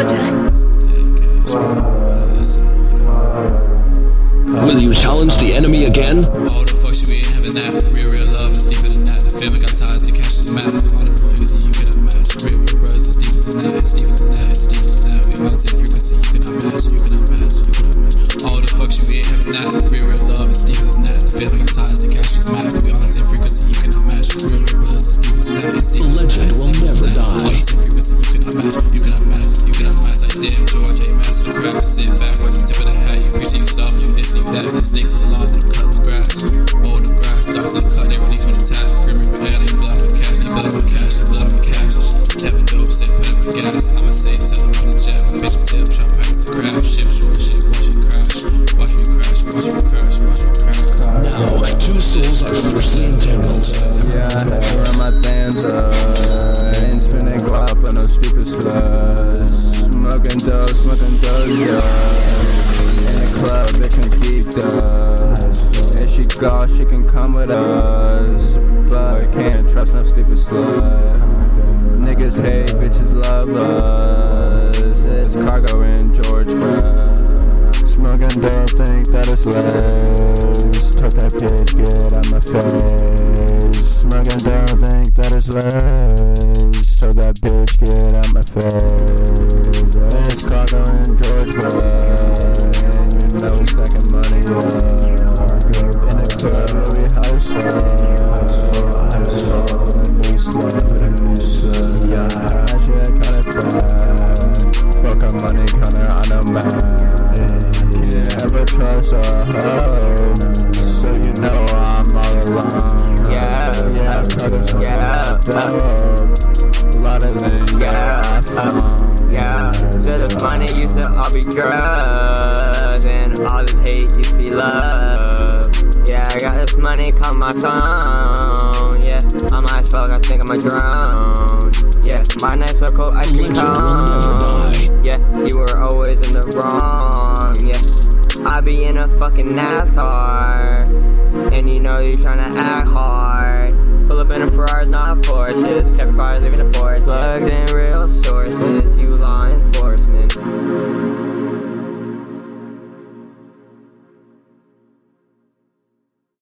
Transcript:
Will you challenge the enemy again? All the fuck shit, we ain't having that. Real love is deeper than that. The family got ties to cash the map. All the frequency you cannot match. Real bros is deeper than that. It's deeper than that. It's deeper than that. We all the same frequency you cannot match. You cannot match. You cannot match. All the fuck shit, we ain't having that. Real love is deeper than that. The family got ties to cash the map. We all the same frequency you cannot match. Real bros is deeper than that. It's deeper than that. Legend will never die. All the same frequency you cannot match. You cannot match. You cannot match. Like damn George, hey master the craft. Sit back, watch the tip of the hat. You preaching yourself, you this and that. The snakes in the lawn, then I'm cutting the grass. Mow the grass, dogs in the cut, they release when it's tap. Grimmy with air, they blood on my cash, they blood on my cash, they blood on my cash. Having dope, say put in my gas. I'ma say sell around the jack. My bitch say I'm trying to practice the craft. Shit short, shit, watch it crash. Watch me crash, watch me crash, watch me crash. Now, two souls are firstly entangled. Yeah, I had to run my bands up. Ain't spinning guap on no stupid slugs. Smoking dope, yeah. In the club, bitch can keep us. If she go, she can come with us. But can't trust no stupid slut. Niggas hate, bitches love us. It's cargo in Georgia. Smoking dope, think that it's legs. Took that bitch, get out my face. Smoking dope, think that it's legs. Told that bitch, get out my face. It's cargo in Georgia. And you know we stacking money up. In the club, we house up. New slut. Yeah, I should cut it fast. Fuck our money counter on the map. Can't ever trust a hoe. So you know I'm all alone. Yeah. A lot of things. Yeah. So the money used to all be drugs, and all this hate used to be love. Yeah, I got this money, call my phone. Yeah, I'm high as fuck, I think I'm a drone. Yeah, my nice circle, ice cream cone. Yeah, you were always in the wrong. Yeah, I be in a fucking NASCAR, and you know you tryna act hard. Pull up in a Ferrari, not a Porsche. Traffic cars leaving the forest. Plugged in real